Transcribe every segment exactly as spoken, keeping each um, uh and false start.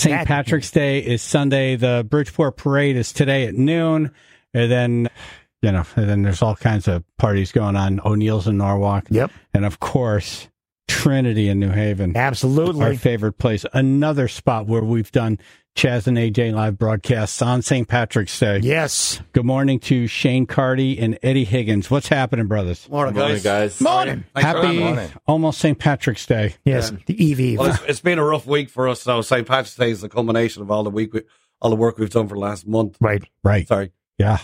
Saint Patrick's Day is Sunday. The Bridgeport Parade is today at noon. And then, you know, and then there's all kinds of parties going on. O'Neill's in Norwalk. Yep. And, of course, Trinity in New Haven. Absolutely. Our favorite place. Another spot where we've done Chaz and A J live broadcasts on Saint Patrick's Day. Yes. Good morning to Shane Carty and Eddie Higgins. What's happening, brothers? Morning, Morning, guys. guys. Morning. Happy Morning. almost Saint Patrick's Day. Yes, Yeah. the Eve Eve. Well, it's, it's been a rough week for us. So Saint Patrick's Day is the culmination of all the week, we, all the work we've done for the last month. Right. Right. Sorry, Yeah.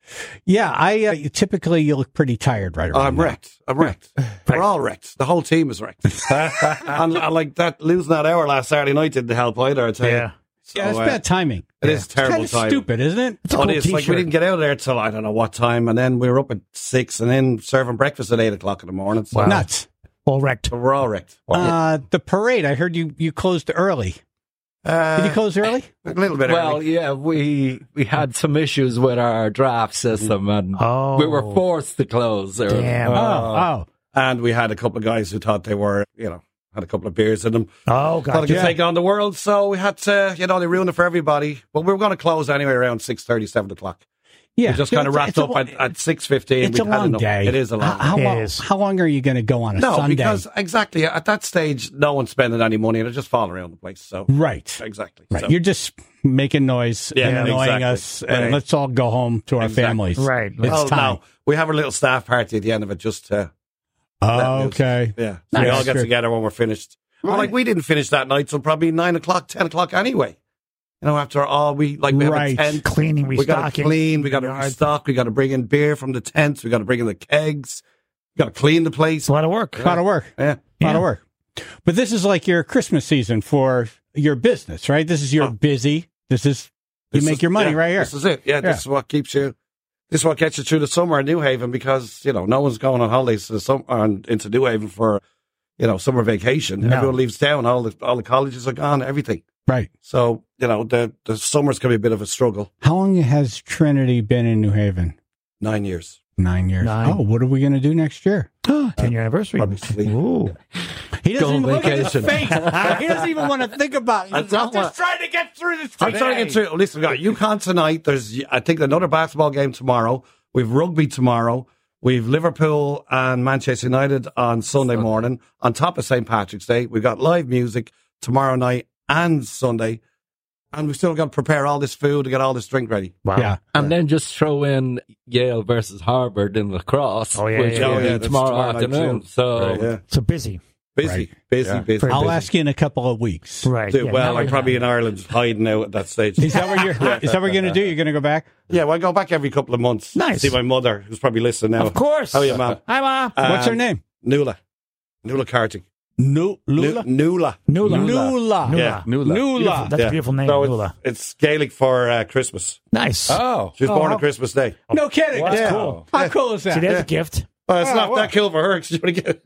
Yeah, I uh, typically you look pretty tired right oh, around I'm now. wrecked. I'm wrecked. We're all wrecked. The whole team is wrecked. and, and like that, losing that hour last Saturday night didn't help either. I tell Yeah. you. So, Yeah, it's uh, bad timing. It is It's terrible kind of timing. stupid, isn't it? It's a Oh, cool it is. Like we t-shirt. didn't get out of there till I don't know what time, and then we were up at six, and then serving breakfast at eight o'clock in the morning. So, Wow. Nuts. All wrecked. so we're all wrecked. Uh, the parade, I heard you, you closed early. Uh, Did you close early? a little bit Well, early. yeah, we we had some issues with our draft system, and Oh. we were forced to close early. Damn. Oh, oh. And we had a couple of guys who thought they were, you know, had a couple of beers in them. Oh, Thought God. they could yeah. take on the world, so we had to, you know, they ruined it for everybody. But we were going to close anyway around six thirty, seven o'clock. Yeah. We just kind of It's- wrapped it's a up lo- at, at six fifteen. It's a long day. It is a long How, how day. It long, is. how long are you going to go on a No, Sunday? because exactly, at that stage, no one's spending any money. They're just falling around the place. So Right. Exactly. Right. So, You're just making noise Yeah, and annoying exactly. us, and Right. let's all go home to our Exactly. families. Right. It's well, time. no, we have a little staff party at the end of it just to, Oh, let loose. okay. yeah. So we Nice. all get Good. together when we're finished. Well, like we didn't finish that night till probably nine o'clock, ten o'clock anyway. You know, after all, we like we Right. have a tent. Cleaning, We got to restocking. clean. We got to Yard. restock. We got to bring in beer from the tents. We got to bring in the kegs. We got to clean the place. It's a lot of work. A lot of work. Yeah. A lot Yeah. of work. But this is like your Christmas season for your business, right? This is your Oh. busy. This is, you This make is- your money yeah, right here. This is it. Yeah, Yeah. this is what keeps you. This is what gets you through the summer in New Haven because you know no one's going on holidays to the summer on, into New Haven for you know summer vacation. No. Everyone leaves town. All the all the colleges are gone. Everything. Right. So you know the the summers can be a bit of a struggle. How long has Trinity been in New Haven? Nine years. Nine years. Nine. Oh, what are we going to do next year? ten year anniversary. Probably sleep. Ooh. He doesn't Go on even look at his vacation. face. He doesn't even want to think about it. I He's don't just want- trying to get through this. I'm trying to get through. Listen, we got UConn tonight. There's I think another basketball game tomorrow. We've rugby tomorrow. We've Liverpool and Manchester United on Sunday morning. On top of Saint Patrick's Day, we've got live music tomorrow night and Sunday. And we've still got to prepare all this food to get all this drink ready. Wow. Yeah. And then just throw in Yale versus Harvard in lacrosse, Oh, yeah, which yeah, will yeah, be that's tomorrow, tomorrow night afternoon. too. So Right, yeah. So busy. Busy, Right. busy, Yeah. busy. Very I'll busy. ask you in a couple of weeks. Right. Do- yeah, well, now I'm we probably know. in Ireland hiding out at that stage. Is that what you're? Is that what you're going to do? You're going to go back? Yeah, well, I go back every couple of months. Nice. To see my mother, who's probably listening now. Of course. How are you, Mom? Hi, Mom. What's her Um, name? Nuala. Nuala Carty. Nu- Lula. Nuala. Nula. Nula. Yeah. Nula. Nula. That's Yeah. a beautiful name, So Nula. it's, it's Gaelic for uh, Christmas. Nice. Oh, She was Oh, born how- on Christmas Day. No kidding. Wow. That's Yeah. cool. How cool is that? See, there's Yeah. a gift. Well, it's Oh, not wow. that cool for her. 'Cause she's gonna get-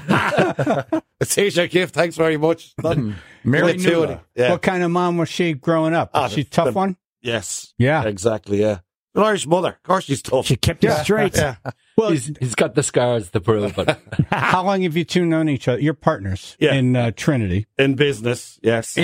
it's here's your gift. Thanks very much. Not, Mary split two of Nula. it. Yeah. What kind of mom was she growing up? Ah, Was she a the- tough the- one? Yes. Yeah. Exactly. Yeah. An Irish mother. Of course, she's tough. She kept it straight. yeah. Well, he's, he's got the scars to prove it. how long have you two known each other? You're partners Yeah. in uh, Trinity. In business, yes.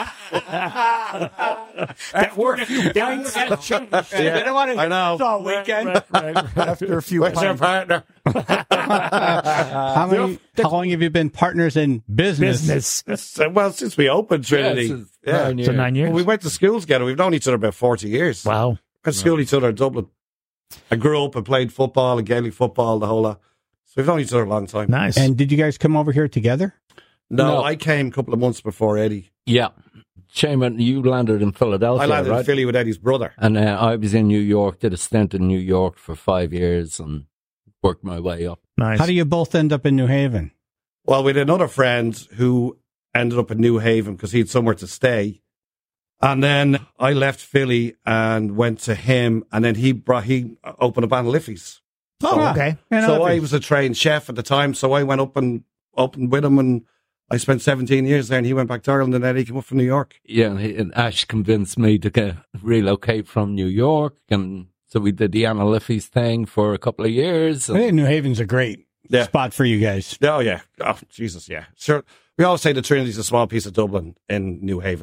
That word a few pints. They don't want to I know. It's all weekend. Right, right. After a few Where's your pints. partner? How many? How long have you been partners in business? Business. It's, uh, well, since we opened Trinity. Yes, it's yeah. nine So years. nine years. Well, we went to school together. We've known each other about forty years. Wow. We went to school each other in Dublin. I grew up and played football and Gaelic football, the whole lot. So we've known each other a long time. Nice. And did you guys come over here together? No, No. I came a couple of months before Eddie. Yeah. Shaman, you landed in Philadelphia, I landed right? in Philly with Eddie's brother. And uh, I was in New York, did a stint in New York for five years and worked my way up. nice. How do you both end up in New Haven? Well, we had another friend who ended up in New Haven because he had somewhere to stay. And then I left Philly and went to him, and then he brought he opened up Anna Liffey's. Oh, Ah, okay. and So other I things. was a trained chef at the time, so I went up and opened with him, and I spent seventeen years there, and he went back to Ireland, and then he came up from New York. Yeah, and, he, and Ash convinced me to get, relocate from New York, and so we did the Anna Liffey's thing for a couple of years. I And think New Haven's a great Yeah. spot for you guys. Oh, yeah. Oh, Jesus, yeah. Sure. We always say the Trinity's a small piece of Dublin in New Haven.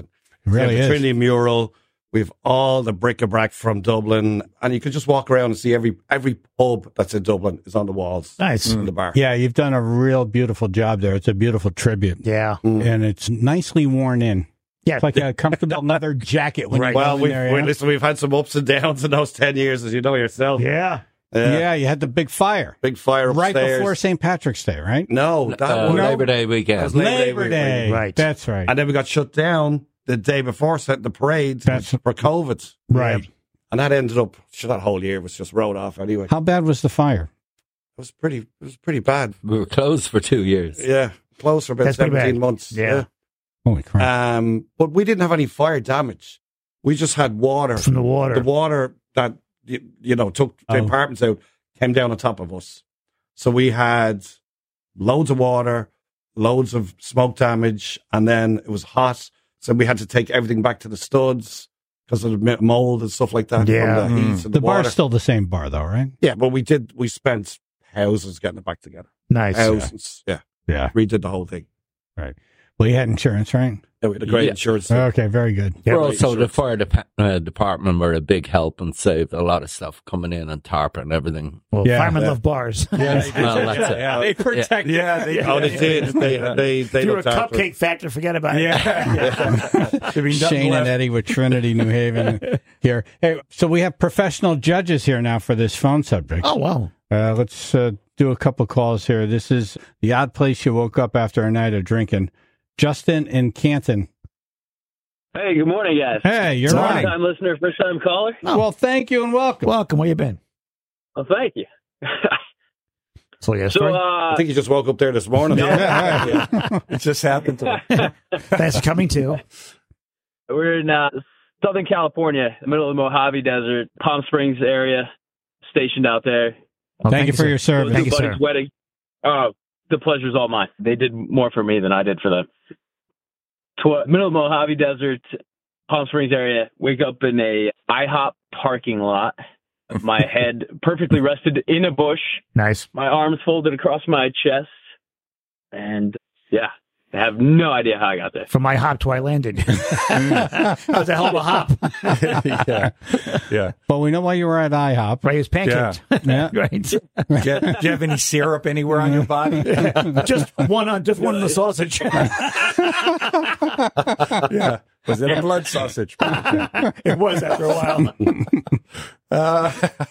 really we have is. the Trinity mural. We've all the bric-a-brac from Dublin, and you can just walk around and see every every pub that's in Dublin is on the walls. Nice. In the bar. Yeah, you've done a real beautiful job there. It's a beautiful tribute. Yeah. And it's nicely worn in. Yeah. It's like a comfortable leather jacket when you go Well, in we've, there. we, yeah? listen, we've had some ups and downs in those ten years, as you know yourself. Yeah. Yeah. Yeah, you had the big fire. Big fire Right upstairs. before Saint Patrick's Day, right? No, that Uh, was, Labor Day weekend. That was Labor Day Labor week- Day. Right. That's right. And then we got shut down the day before set the parade That's- for COVID. Right. And that ended up, sure, that whole year was just wrote off anyway. How bad was the fire? It was pretty, it was pretty bad. We were closed for two years. Yeah. Close for about That's pretty seventeen bad. months. Yeah. Holy crap. Um, but we didn't have any fire damage. We just had water. From the water. The water that, you, you know, took the Oh. apartments out came down on top of us. So we had loads of water, loads of smoke damage, and then it was hot. So we had to take everything back to the studs because of the mold and stuff like that. Yeah. From the heat Mm. and The the water. bar's still the same bar, though, right? Yeah, but we did, we spent houses getting it back together. Nice. Thousands. Yeah. Yeah. Redid the whole thing. Right. Well, you had insurance, right? Yeah, we had a great Yeah. insurance. Okay, very good. Yeah, We're right, also sure. the fire dep- uh, department were a big help and saved a lot of stuff coming in and tarp and everything. Well, Yeah. firemen Yeah. love bars. Well, that's it. Yeah. They protect. Yeah, they, oh, they did. They, they, they If you're a looked after it. cupcake factor, forget about it. Yeah. There'd be nothing Shane left. and Eddie with Trinity, New Haven here. Hey, so we have professional judges here now for this phone subject. Oh, wow. Uh, let's uh, do a couple calls here. This is the odd place you woke up after a night of drinking. Justin in Canton. Hey, good morning, guys. Hey, you're Sorry. right. Long time listener, first time caller. Well, thank you and welcome. Welcome. Where you been? Well, thank you. So, yeah, so, story? I uh, think you just woke up there this morning. Yeah, right. It just happened to him. Thanks for coming, too. we're in uh, Southern California, the middle of the Mojave Desert, Palm Springs area, stationed out there. Well, Thank you for sir. your service. Thank Go you, to a buddy's sir. wedding. Oh, the pleasure's all mine. They did more for me than I did for them. Tw- middle of the Mojave Desert, Palm Springs area. Wake up in a IHOP parking lot. My head perfectly rested in a bush. Nice. My arms folded across my chest. And yeah, I have no idea how I got there. From my hop to I landed. That was a hell of a hop. yeah, yeah. But we know why you were at IHOP. Right, it was pancaked. Yeah. right. Do you, do you have any syrup anywhere on your body? Just one on, just one on the sausage. Yeah. Was it a blood sausage? It was after a while. Uh,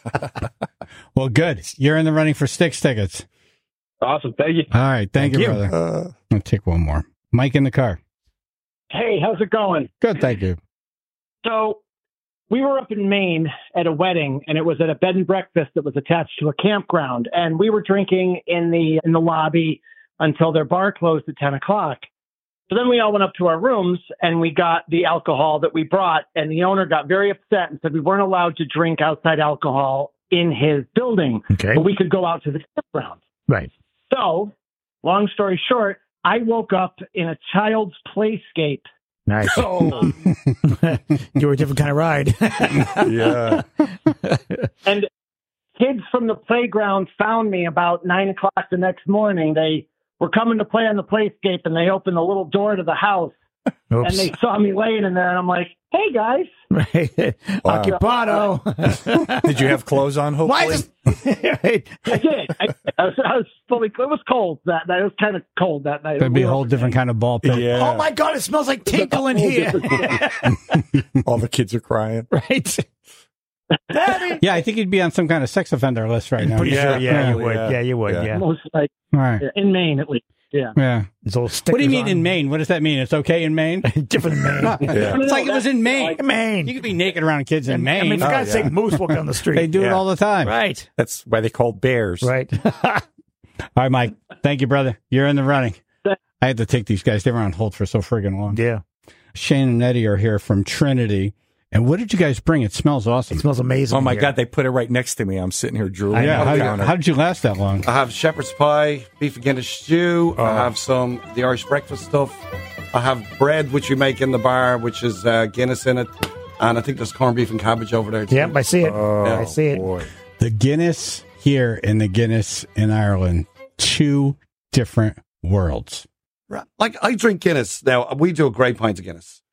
Well, good. You're in the running for Styx tickets. Awesome. Thank you. All right. Thank, Thank you, you. brother. uh, I'll take one more. Mike in the car. Hey, how's it going? Good. Thank you. So we were up in Maine at a wedding, and it was at a bed and breakfast that was attached to a campground. And we were drinking in the in the lobby until their bar closed at ten o'clock. So then we all went up to our rooms, and we got the alcohol that we brought. And the owner got very upset and said we weren't allowed to drink outside alcohol in his building, Okay. but we could go out to the campground. Right. So, long story short, I woke up in a child's playscape. Nice. Oh. You were a different kind of ride. yeah. And kids from the playground found me about nine o'clock the next morning. They were coming to play on the playscape, and they opened the little door to the house, Oops. and they saw me laying in there, and I'm like, "Hey guys!" Right. Wow. Occupado. Did you have clothes on, Why hopefully? is right. I did. I, I, was, I was fully. It was cold that night. It was kind of cold that night. That'd be a whole different kind of ball pit. Yeah. Oh, my God, it smells like tinkle in here. All the kids are crying. Right. Daddy. Yeah, I think you'd be on some kind of sex offender list right now. Pretty Yeah. sure, yeah, you Yeah. would. Yeah. Yeah, you would, Yeah. yeah. Most like All right. in Maine at least. Yeah. Yeah. There's little What do you stickers mean on. in Maine? What does that mean? It's okay in Maine? Different in Maine. Yeah. It's like it was in Maine. In Maine. You could be naked around kids in I Maine. mean, for Oh, God's yeah. sake, moose walk down the street. They do it Yeah. all the time. Right. That's why they call bears. Right. All right, Mike. Thank you, brother. You're in the running. I had to take these guys. They were on hold for so friggin' long. Yeah. Shane and Eddie are here from Trinity. And what did you guys bring? It smells awesome. It smells amazing. Oh, my here. God. They put it right next to me. I'm sitting here drooling yeah. on How, the counter. how did you last that long? I have shepherd's pie, beef and Guinness stew. I have some the Irish breakfast stuff. I have bread, which we make in the bar, which is uh, Guinness in it. And I think there's corned beef and cabbage over there, too. Yep, I see it. Oh, I see it. boy. The Guinness here and the Guinness in Ireland, two different worlds. Right. Like, I drink Guinness. Now, we do a great pint of Guinness.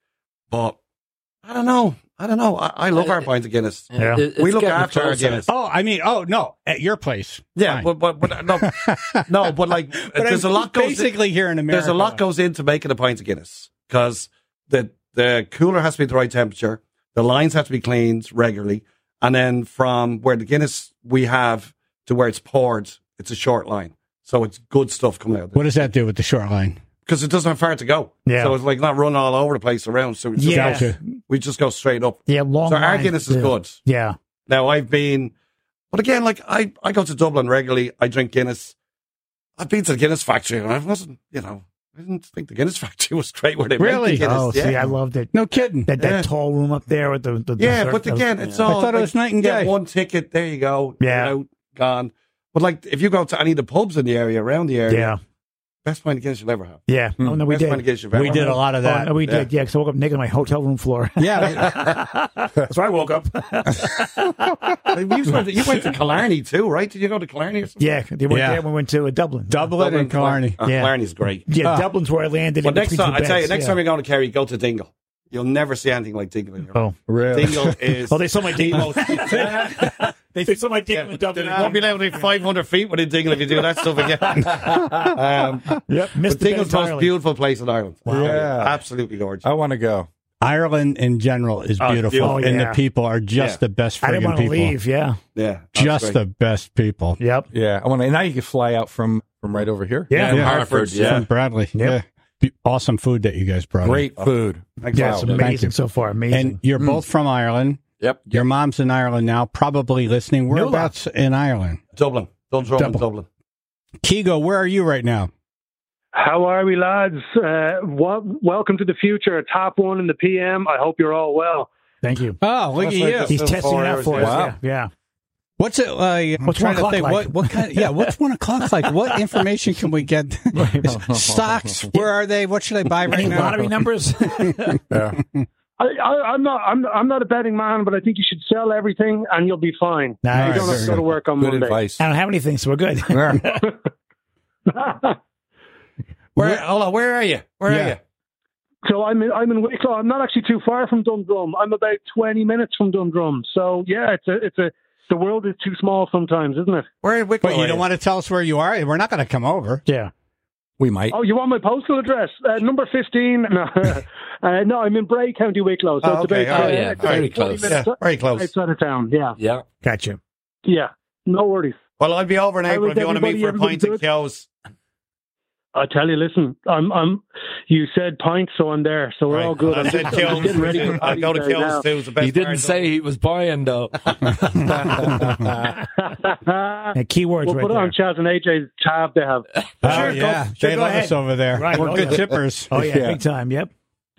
But I don't know. I don't know. I, I love our pint of Guinness. Yeah. It- it's we look getting after our closer. Guinness. Oh, I mean, oh no, at your place. Yeah, Fine. but, but but no, no, but like But there's I'm a lot goes in, basically here in America. there's a lot goes into making a pint of Guinness because the the cooler has to be the right temperature, the lines have to be cleaned regularly, and then from where the Guinness we have to where it's poured, it's a short line, so it's good stuff coming out. What does that do with the short line? Because it doesn't have far to go, Yeah. so it's like not running all over the place around. So it's just, Yeah. Gotcha. we just go straight up. Yeah, long So our lines, Guinness is yeah. good. Yeah. Now I've been, but again, like I, I go to Dublin regularly. I drink Guinness. I've been to the Guinness factory, and I wasn't, you know, I didn't think the Guinness factory was great where they Really? make the Guinness. Oh, yeah. see, I loved it. No kidding. That that Yeah. tall room up there with the, the yeah, the but circle. again, it's Yeah. all. I thought it like, was night and get day. one ticket, there you go. Yeah. you know, gone. But like, if you go to any of the pubs in the area, around the area, Yeah. best pint of Guinness you'll ever have. Yeah. Oh, no, we best pint of did. Guinness you've ever We did had. a lot of Oh, that. no, we Yeah. did. Yeah, because I woke up naked on my hotel room floor. Yeah. That's where I woke up. Like, you, went to, you went to Killarney too, right? Did you go to Killarney or something? Yeah, they went Yeah. there. We went to uh, Dublin. Dublin and Killarney. Uh, Yeah. Killarney's great. Yeah, Ah. Dublin's where I landed. But in next between time, two I tell you, beds, next yeah. time you're going to Kerry, go to Dingle. You'll never see anything like Dingle in your Oh, Really? Dingle is oh, they saw my the dingle. most. They saw my Yeah, dingle in Dublin. you won't be able to be five hundred feet within Dingle if you do that stuff again. um, Yep, but missed the Dingle's the most entirely. beautiful place in Ireland. Wow. Yeah. Absolutely gorgeous. I want to go. Ireland in general is Oh, beautiful, beautiful. and Yeah. the people are just Yeah. the best I didn't friggin' want to people. leave. Yeah. Yeah. that's Just great. the best people. Yep. Yeah, I want to. And now you can fly out from from right over here. Yeah. From Yeah. Hartford, yeah. From Bradley. Yeah. Be- Awesome food that you guys brought. in. Great food. Thanks Yeah, a it's lot. Thank amazing you. so far. Amazing. And you're both from Ireland. Yep. Your mom's in Ireland now, probably listening. Whereabouts in Ireland? Dublin. Dundrum and Dublin. Dublin. Kigo, where are you right now? How are we, lads? Uh, w- welcome to the future. Top one in the P M. I hope you're all well. Thank you. Oh, look That's at like you. the- He's So testing four it out hours, for yeah. us. Wow. Yeah. Yeah. What's it like? I'm What's trying one to think. o'clock What, like? what kind? Yeah, what's one o'clock like? What information can we get? Stocks? Where are they? What should I buy right Any now? lottery numbers? Yeah. I, I, I'm not. I'm. I'm not a betting man, but I think you should sell everything, and you'll be fine. Nice. You don't have to go to work on Good Monday. advice. I don't have anything, so we're good. Where, hold on, where are you? Where Yeah. are you? So I'm in. I'm in Wicklow. I'm not actually too far from Dundrum. I'm about twenty minutes from Dundrum. So yeah, it's a. It's a. The world is too small sometimes, isn't it? Where in Wicklow? But you are don't want to tell us where you are? We're not going to come over. Yeah. We might. Oh, you want my postal address? Uh, number fifteen. No, uh, no, I'm in Bray, County Wicklow. So Oh, it's okay. about, Oh, uh, yeah. it's Very about twenty close. minutes Yeah, very close. outside of town. Yeah, Yeah. Gotcha. yeah. No worries. Well, I'll be over in How April is if you want to meet everybody? for a Everybody pint of good? Kyo's. I tell you, listen, I'm, I'm. You said pints, so I'm there. So we're Right. all good. I I'm said just- I'm just getting ready Kyo's. for I'll go to Paddy's Day Kyo's too. It's the best He didn't part of say he was buying, though. now. Yeah, keywords We'll right put it there. on Chaz and A J's tab they have. Oh, Sure, go- yeah. sure, they go love ahead. us over there. Right. We're Oh, good yeah. chippers. Oh, yeah, Yeah. big time. Yep.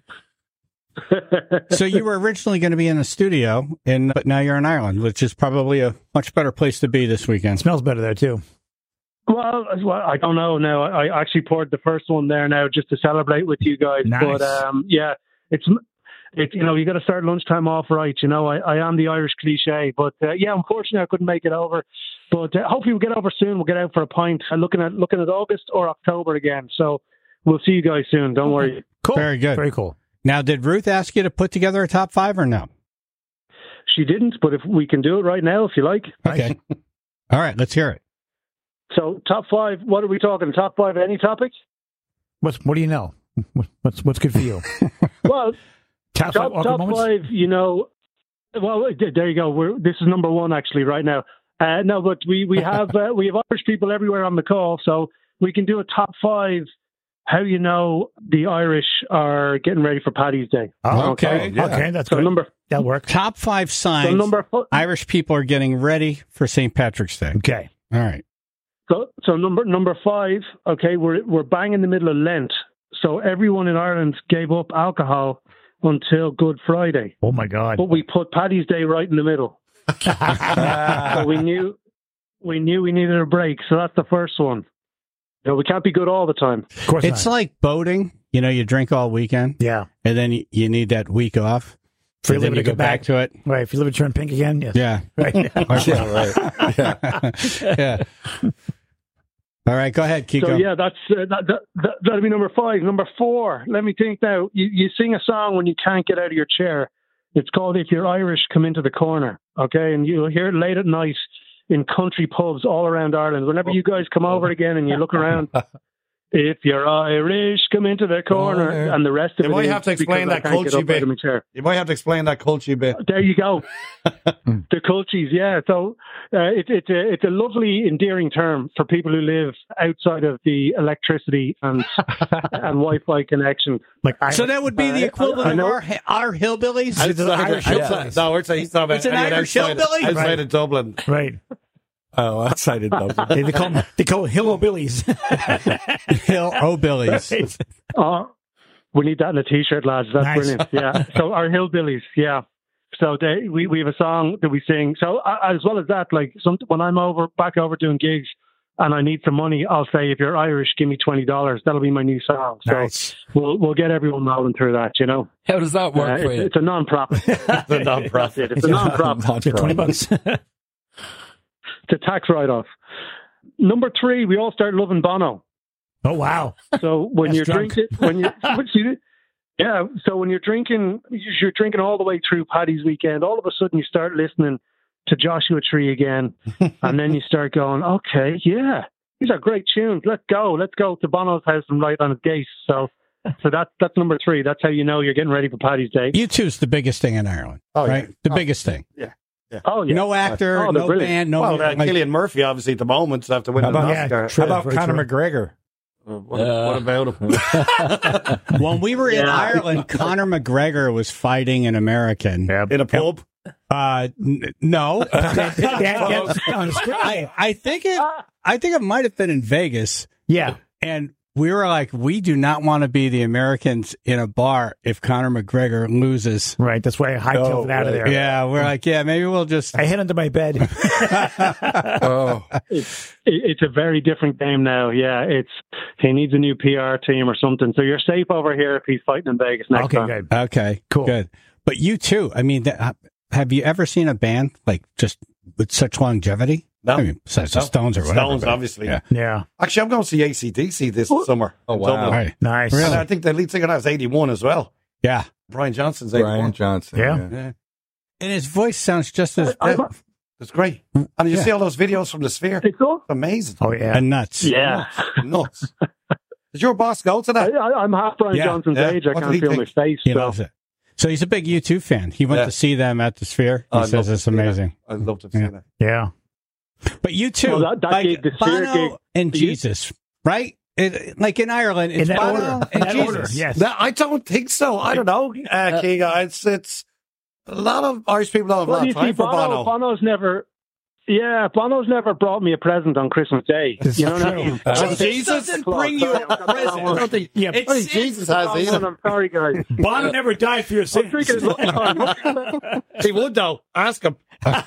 So you were originally going to be in a studio, in, but now you're in Ireland, which is probably a much better place to be this weekend. Smells better there, too. Well, as well, I don't know now. I I actually poured the first one there now just to celebrate with you guys. Nice. But um, yeah, it's it's you know you got to start lunchtime off right. You know, I, I am the Irish cliche, but uh, yeah, unfortunately I couldn't make it over. But uh, hopefully we'll get over soon. We'll get out for a pint. I'm looking at looking at August or October again. So we'll see you guys soon. Don't worry. Cool. Very good. Very cool. Now, did Ruth ask you to put together a top five or no? She didn't, but if we can do it right now, if you like. Okay. All right, let's hear it. So top five. What are we talking? Top five? Any topic? What's, what do you know? What- What's what's good for you? Well. Top, Top, five awkward top moments? five, you know. Well, there you go. We're, this is number one actually right now. Uh, no, but we we have uh, we have Irish people everywhere on the call, so we can do a top five. How you know the Irish are getting ready for Paddy's Day? Oh, Okay. okay. Yeah. Okay, that's So good. number That'll work. Top five so signs number fo- Irish people are getting ready for Saint Patrick's Day. Okay. All right. so so number number five. Okay, we're we're bang in the middle of Lent, so everyone in Ireland gave up alcohol until Good Friday, Oh, my God. but we put Paddy's Day right in the middle. So we knew we knew we needed a break. So that's the first one. You know, we can't be good all the time. Of course It's not. like boating. You know, you drink all weekend, Yeah. and then you, you need that week off. For and you then to you go go back back. to it. Right. If you live in turn pink again, yes. Yeah. Right. Yeah, right. Yeah. yeah. All right, go ahead, Kiko. So yeah, that's uh, that, that, that, that'll be number five. Number four, let me think now. You, you sing a song when you can't get out of your chair. It's called "If You're Irish, Come Into the Corner." Okay, and you'll hear it late at night in country pubs all around Ireland. Whenever you guys come over again and you look around, if you're Irish, come into the corner, Corner. and the rest of You it might is have to explain because that I can't get culture up out bit. of my chair. You might have to explain that culture bit. There you go. The culties, yeah. So uh, it, it's a it's a lovely, endearing term for people who live outside of the electricity and and Wi-Fi connection. Like I, So that would be the I- equivalent I of know. our our hillbillies. It's an Irish hillbillies. No, we're saying he's talking about It's an anyone Irish outside, hillbilly? outside Right. of Dublin. right. Oh, outside of Dublin. They, they call them, they call them hillbillies. Hill O'Billies. Right. Oh, we need that in a T-shirt, lads. That's Nice. brilliant. Yeah. So our hillbillies, yeah. So they, we we have a song that we sing. So uh, as well as that, like some, when I'm over back over doing gigs and I need some money, I'll say, "If you're Irish, give me twenty dollars." That'll be my new song. So Nice. we'll we'll get everyone rolling through that. You know, How does that uh, work for it's, you? it's a non-profit. The non-profit. It's a non-profit. Yeah, twenty bucks. It's a tax write-off. Number three, we all start loving Bono. Oh wow. So when That's you're drunk. drinking, when you, see, yeah. So when you're drinking, you're drinking all the way through Paddy's weekend. All of a sudden, you start listening to Joshua Tree again, and then you start going, "Okay, yeah, these are great tunes. Let's go. Let's go to Bono's house and write on his gate." So, so that's that's number three. That's how you know you're getting ready for Paddy's Day. U two's the biggest thing in Ireland, Oh, yeah. right? The Oh. biggest thing. Oh yeah. No actor, Oh, they're no brilliant. band, no. Well, uh, like- Cillian Murphy, obviously, at the moment, after winning How an about- yeah, Oscar. true. How about Very Conor true. McGregor? Uh, what, Uh, what about him? when we were in Yeah. Ireland, Conor McGregor was fighting an American. Yeah. In a pub? Uh, n- no, That- that- on the screen. I, I think it. I think it might have been in Vegas, Yeah. and we were like, we do not want to be the Americans in a bar if Conor McGregor loses. Right. That's why I hightailed Oh, it out of right. there. Yeah, we're like, yeah, maybe we'll just. I hid under my bed. Oh, It's it- it's a very different game now. Yeah, it's he needs a new P R team or something. So you're safe over here if he's fighting in Vegas next Okay, time. good. Okay, Cool. good. But you too. I mean, th- have you ever seen a band like just with such longevity? No. I mean, besides the No. Stones or whatever. Stones, but- obviously. Yeah. Yeah. Actually, I'm going to see A C D C this summer. Oh, in wow. Dublin. Right. Nice. Really? And I think the lead singer now is eighty-one as well. Yeah. Brian Johnson's eighty-one. Brian Johnson. Yeah. Yeah. And his voice sounds just as I- Yeah. It's great. And you Yeah. see all those videos from the Sphere? It's all, Amazing. Oh, yeah. and nuts. yeah. Nuts. Did your boss go to I, that? I, I'm half Brian Yeah, Johnson's yeah. age. I What can't did he feel think? my face. He So. loves it. So he's a big U two fan. He went Yeah. to see them at the Sphere. He I'd says love to it's see that. amazing. I'd love to see Yeah. that. Yeah. But you too, Well, that- that like gig, the Sphere Bono gig- and the U- Jesus, right? It, like in Ireland, it's In that Bono order. In and that Jesus. order. Yes. No, I don't think so. I don't know, uh, King. It's, it's a lot of Irish people don't have a Well, lot you of time see, for Bono, Bono. Bono's never. Yeah, Bono's never brought me a present on Christmas Day. This You know is what I true. mean? Uh, It's- Jesus it's- bring you a Sorry, I'm- present. I'm- I'm- I'm- Yeah. It's Only sin. Jesus has either. I'm sorry, guys. Bono never died for your I'm sins. drinking it. He would, though. Ask him.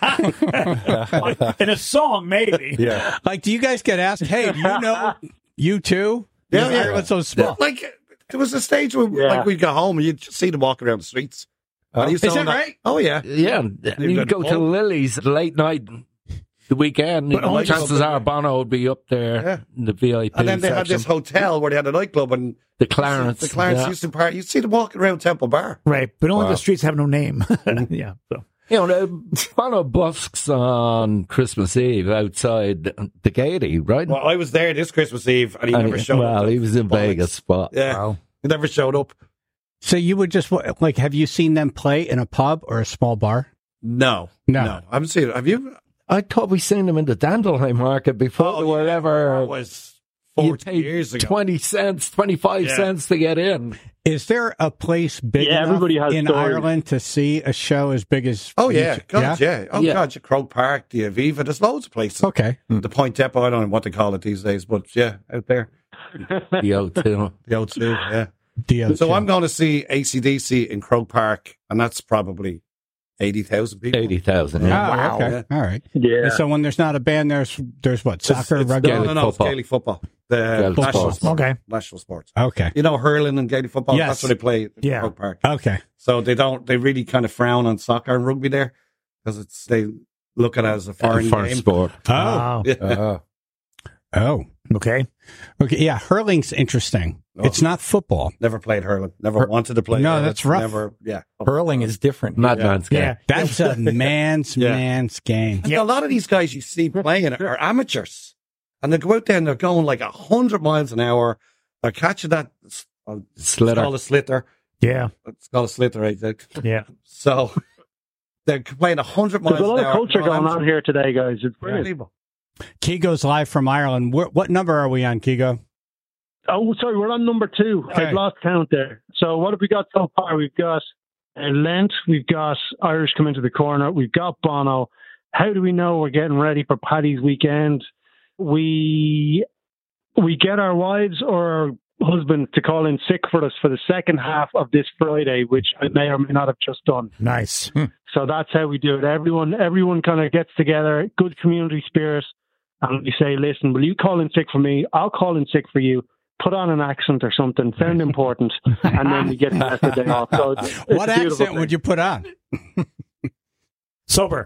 In a song, maybe. Yeah. Like, do you guys get asked, hey, do you know you too? Yeah, yeah. Ireland's so small. Like, there was a stage where Yeah. like, we'd go home and you'd just see them walking around the streets. And he was Is telling that right? Oh, yeah. Yeah, you got go the to pub. Lily's late night, the weekend. But only chances so- are Bono would be up there Yeah. in the V I P And then they had section. this hotel where they had a nightclub and the Clarence. the Clarence yeah. Houston Park. You'd see them walking around Temple Bar. Right. But only Wow. the streets have no name. Yeah. So. You know, uh, Bono busks on Christmas Eve outside the Gaiety, right? Well, I was there this Christmas Eve and he And never he- showed up. well, he was in Bollocks. Vegas, but Yeah. Wow. He never showed up. So you would just, like, have you seen them play in a pub or a small bar? No. No. No. I haven't seen it. Have you? I thought we seen him in the Dandelion Market before Oh, whatever. That was You forty paid years ago. twenty cents, twenty-five Yeah. cents to get in. Is there a place big Yeah, enough everybody has in stories. Ireland to see a show as big as? Oh, yeah. U two? God, yeah. Oh, Yeah. God. Croke Park, the Aviva. There's loads of places. Okay. The Point Depot, I don't know what they call it these days, but yeah, out there. The O two. The O two, yeah. D O two. So I'm going to see A C D C in Croke Park, and that's probably eighty thousand people. Eighty thousand. Oh, Yeah. okay. All right. Yeah. And so when there's not a band, there's there's what, It's- soccer, it's- rugby? No, no, Gaelic no, it's football. Gaelic football. The Gaelic national football. sport. Okay. National sports. Okay. You know hurling and Gaelic football? Yes. That's what they play in Yeah. Croke Park. Okay. So they don't, they really kind of frown on soccer and rugby there because it's, they look at it as a foreign Foreign game. sport. Oh. Wow. Yeah. Uh, Oh. Okay. Okay, yeah, hurling's interesting. Oh. It's not football. Never played hurling. Never Hur- wanted to play. No, hurling. that's rough. Never. Yeah. Hurling is different. Madman's game. Yeah. That's a man's Yeah. man's game. And a lot of these guys you see playing it are amateurs, and they go out there and they're going like a hundred miles an hour. They're catching that uh, Slither. It's called a slither. Yeah. It's called a slither, I think. Yeah. So they're playing a hundred miles There's a lot an of hour. culture They're going amateurs. on here today, guys. It's brilliant. Unbelievable. Kigo's live from Ireland. Wh- What number are we on, Kigo? Oh, sorry, we're on number two. Okay. I've lost count there. So what have we got so far? We've got uh, Lent, we've got Irish come into the corner, we've got Bono. How do we know we're getting ready for Paddy's weekend? We we get our wives or our husbands to call in sick for us for the second half of this Friday, which I may or may not have just done. Nice. So that's how we do it. Everyone everyone kind of gets together, good community spirit, and we say, listen, will you call in sick for me? I'll call in sick for you. Put on an accent or something, sound important, and then we get the rest of the day off. So it's, it's What a beautiful accent thing. would you put on? Sober.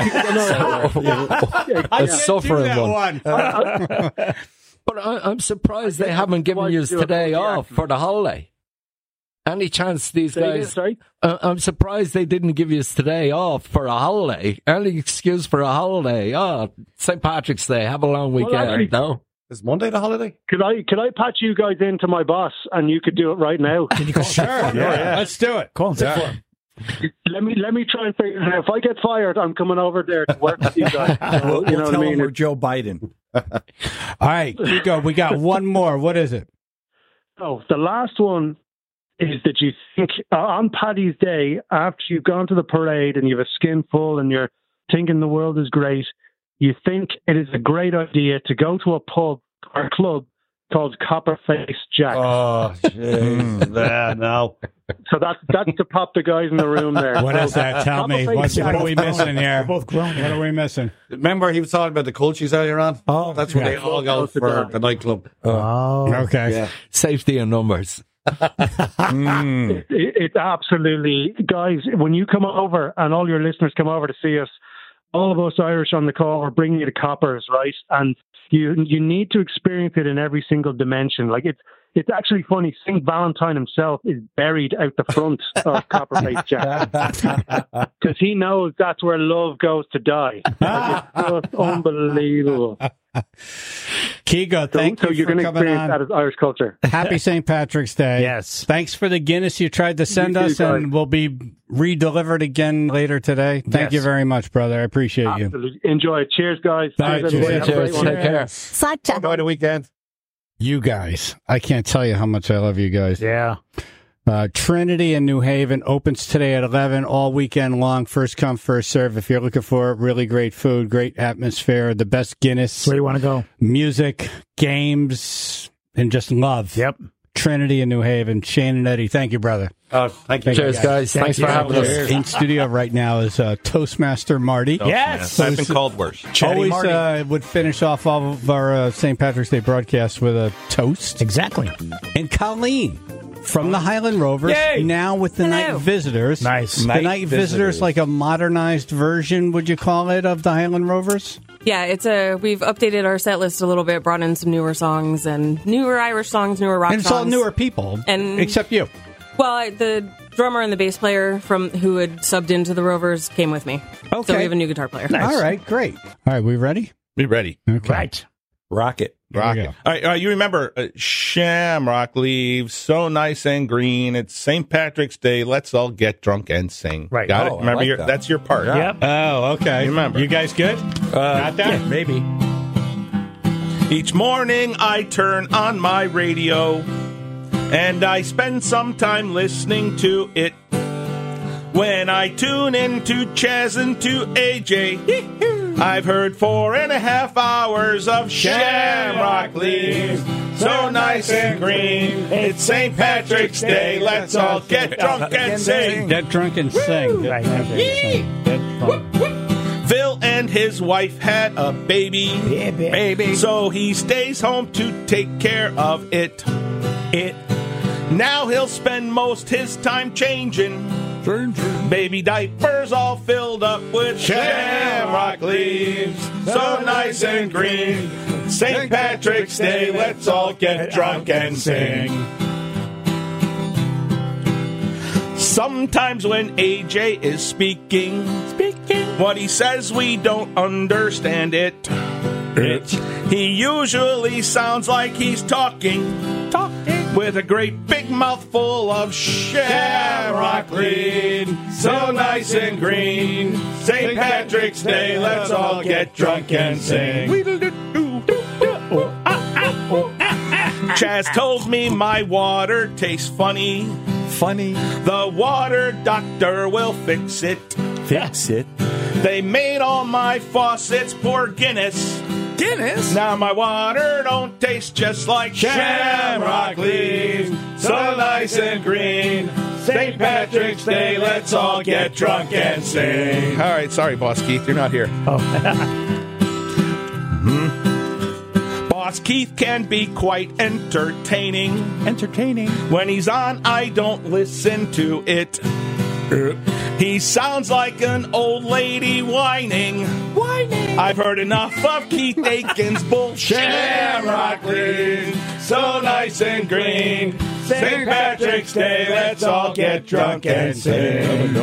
A suffering one. one. But I, I'm surprised I they think haven't I'd given like you to do a today funky off accent. for the holiday. Any chance these Say again, guys... sorry? Uh, I'm surprised they didn't give you today off for a holiday. Any excuse for a holiday? Oh, Saint Patrick's Day. Have a long Well, weekend. actually- no? Is Monday the holiday? Could I could I patch you guys into my boss and you could do it right now? Can you call Sure. yeah. Let's do it. Call him sick Yeah. for him. let me let me try and figure it out. If I get fired, I'm coming over there to work with you guys. So, We'll, you we'll know what tell I him mean? we're Joe Biden. All right, Kigo, we got one more. What is it? Oh, the last one is that you think uh, on Paddy's Day, after you've gone to the parade and you have a skin full and you're thinking the world is great, you think it is a great idea to go to a pub or club called Copperface Jack. Oh, jeez. yeah, no. So that's that's to pop the guys in the room there. What is that? Tell me. Copperface What's, what Jack. are we missing They're here? both grown. What are we missing? Remember he was talking about the cultures earlier on? Oh, That's where yeah. they all go for the nightclub. Oh. Okay. Yeah. Safety in numbers. Mm. It, it, it's absolutely, guys, when you come over and all your listeners come over to see us, all of us Irish on the call are bringing you the coppers, right? And you you need to experience it in every single dimension. Like it's it's actually funny. Saint Valentine himself is buried out the front of Copperface Jack because he knows that's where love goes to die. Like, it's just unbelievable. Kigo, So, thank so you you're for going to coming experience on. that as Irish culture. Happy Saint Patrick's Day. Yes. Thanks for the Guinness you tried to send You too, us, and guys. will be re-delivered again later today. Thank Yes. you very much, brother. I appreciate you. Absolutely. Enjoy it. Cheers, guys. Thank Cheers, you. everybody. Have a great Cheers. one. Take care. Sacha. Enjoy the weekend. You guys, I can't tell you how much I love you guys. Yeah. Uh, Trinity in New Haven opens today at eleven, all weekend long. First come, first serve. If you're looking for really great food, great atmosphere, the best Guinness, Where do you want to go? music, games, and just love. Yep. Trinity in New Haven. Shane and Eddie, thank you, brother. Oh, thank you. Cheers, guys. Thank Thanks you. for having us. In studio right now is uh, Toastmaster Marty. Yes. I've been called worse. Chatty Always Marty. uh, would finish off all of our uh, Saint Patrick's Day broadcasts with a toast. Exactly. And Colleen from the Highland Rovers, Yay! now with the Hello. Night Visitors. Nice. The Night Night Visitors, Visitors. like a modernized version, would you call it, of the Highland Rovers? Yeah, it's a. We've updated our set list a little bit, brought in some newer songs and newer Irish songs, newer rock And it's songs. all newer people, And- except you. Well, I, the drummer and the bass player from who had subbed into the Rovers came with me. Okay. So we have a new guitar player. Nice. All right, great. All right, we ready? Be ready. Okay. Right. Rocket. Here we Rocket. go. All right, uh, you remember uh, Shamrock leaves, so nice and green. It's Saint Patrick's Day. Let's all get drunk and sing. Right. Got Oh, it? I Remember, like your, that. that's your part. Yep. Oh, okay. Remember. You guys good? Uh, Got that? Yeah, maybe. Each morning I turn on my radio and I spend some time listening to it. When I tune in to Chaz and to A J, I've heard four and a half hours of Shamrock leaves. So nice and green. It's Saint Patrick's Day. Let's all get drunk and sing. Get drunk and sing. Get Right. drunk and sing. Get drunk. Phil and his wife had a baby. Baby. Baby. So he stays home to take care of it. It. Now he'll spend most his time changing. Baby diapers all filled up with shamrock leaves. so nice and green. Saint Patrick's Day, let's all get drunk and sing. Sometimes when A J is speaking, speaking, what he says we don't understand it. It. He usually sounds like he's talking, talking with a great big mouthful of shamrock green, so nice and green. Saint Patrick's Day, let's all get drunk and sing. Chaz told me my water tastes funny. Funny. The water doctor will fix it. Fix it. They made all my faucets pour Guinness. Guinness? Now my water don't taste just like shamrock leaves. So nice and green. Saint Patrick's Day, let's all get drunk and sing. All right, sorry, Boss Keith, you're not here. Oh. mm-hmm. Boss Keith can be quite entertaining. Entertaining. When he's on, I don't listen to it. He sounds like an old lady whining. Whining. I've heard enough of Keith Aiken's bullshit. Shamrock green, so nice and green. Saint Patrick's Day, let's all get drunk and sing.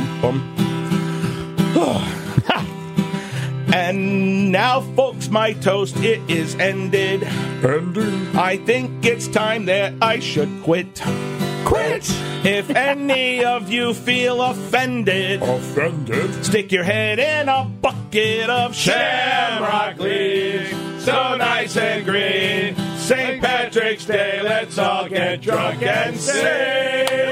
And now, folks, my toast, it is ended. Ended. I think it's time that I should quit. Quit! If any of you feel offended, offended, stick your head in a bucket of shamrock leaves, so nice and green. Saint Patrick's Day, let's all get drunk and sing.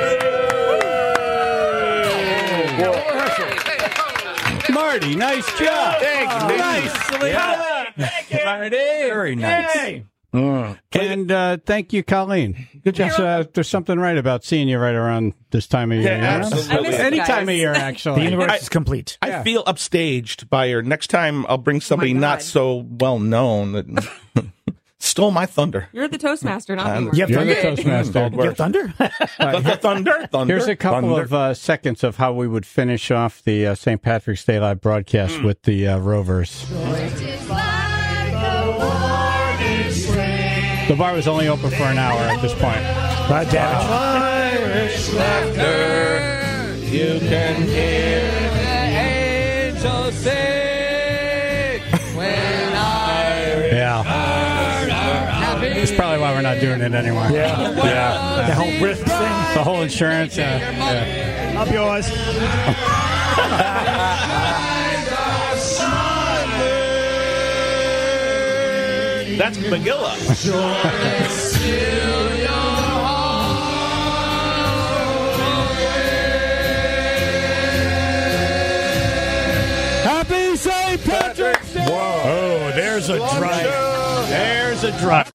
Marty, nice job. Thanks, oh, nicely yeah. done. Thank you. Marty. Very nice. Yay. Mm. And uh, thank you, Colleen. Good job. There's, uh, there's something right about seeing you right around this time of year. Yeah, absolutely. Any guys. time of year, actually. The universe I, is complete. I Yeah. feel upstaged by her. Next time, I'll bring somebody God. not so well known that stole my thunder. You're the Toastmaster, not Um, me. You have You're the thunder. Toastmaster. You have thunder. The, the thunder, thunder. Here's a couple thunder. of uh, seconds of how we would finish off the uh, Saint Patrick's Day live broadcast Mm. with the uh, Rovers. The bar was only open for an hour at this point. Bad damage. Irish laughter, you can hear the angels sing when Irish Yeah. That's probably why we're not doing it anymore. Yeah. Yeah. The whole risk thing. The whole insurance. Uh, yeah. Up yours. That's Megillah. Happy Saint Patrick's Day! Oh, there's a drive. There's a drive.